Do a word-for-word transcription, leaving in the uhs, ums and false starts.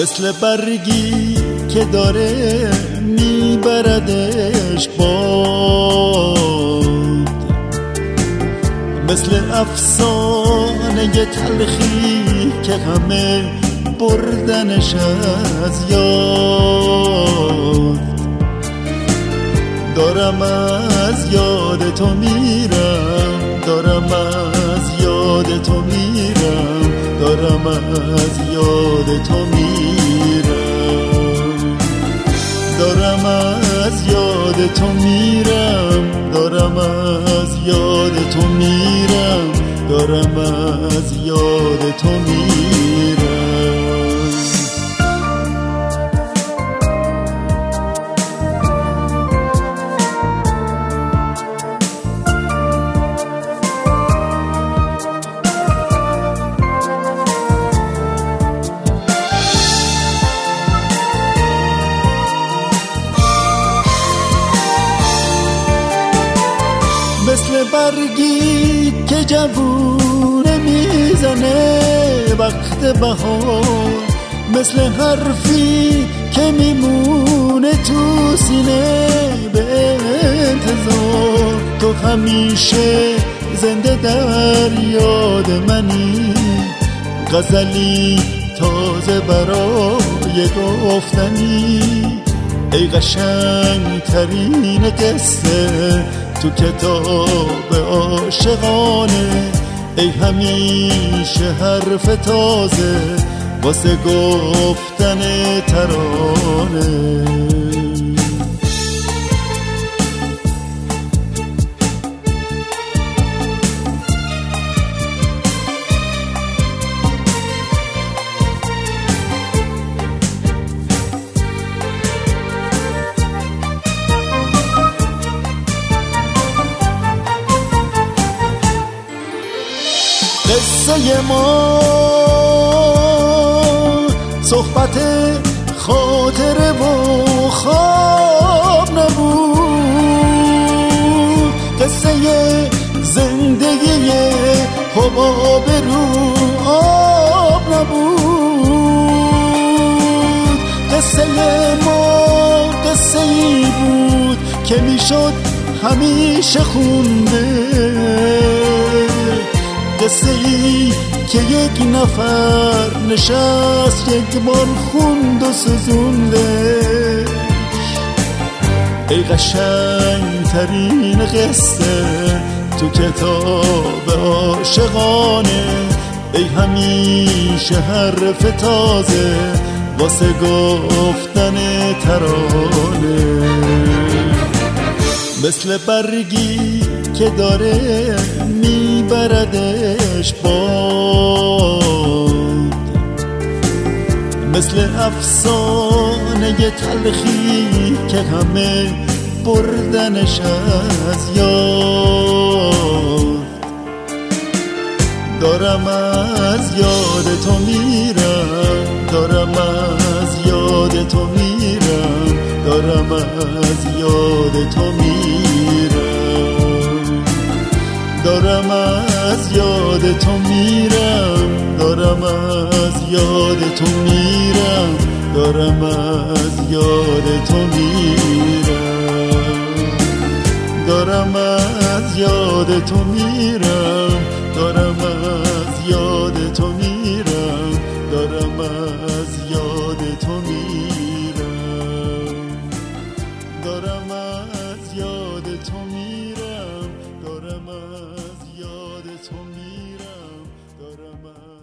مثل برگی که داره میبردش باد، مثل افسانه تلخی که همه بردنش از یاد. دارم از یاد تو میرم، دارم از یاد تو میرم، دارم از یاد تو میرم، دارم از یاد تو میرم، دارم از یاد تو میرم، دارم از یاد تو میرم. مثل برگی که جوونه میزنه وقت بهار، مثل حرفی که میمونه تو سینه به انتظار. تو همیشه زنده در یاد منی، غزلی تازه برای گفتنی. ای قشنگ ترین قصه تو کتاب عاشقانه، ای همیشه حرف تازه واسه گفتن ترانه. قصه ما صحبت خاطره و خواب نبود، قصه زندگی حباب رو آب نبود. قصه ما قصه ای بود که میشد همیشه خونده، قصه ای که یک نفر نشست یک بار خوند و سزونده. ای قشنگ ترین قصه تو کتاب عاشقانه، ای همیشه حرف تازه واسه گفتن ترانه. مثل برگی که داره میبردش باد، مثل افسانه تلخی که همه بردنش از یاد. دارم از یاد تو میرم، دارم از یاد تو میرم، دارم از یاد تو میرم، دارم از یاد تو میرم، دارم از یاد تو میرم، دارم از یاد تو میرم، دارم از یاد تو میرم، دارم از یاد تو میرم، دارم از یاد تو میرم، دارم از یاد تو میرم، دارم از یاد تو میرم، دارم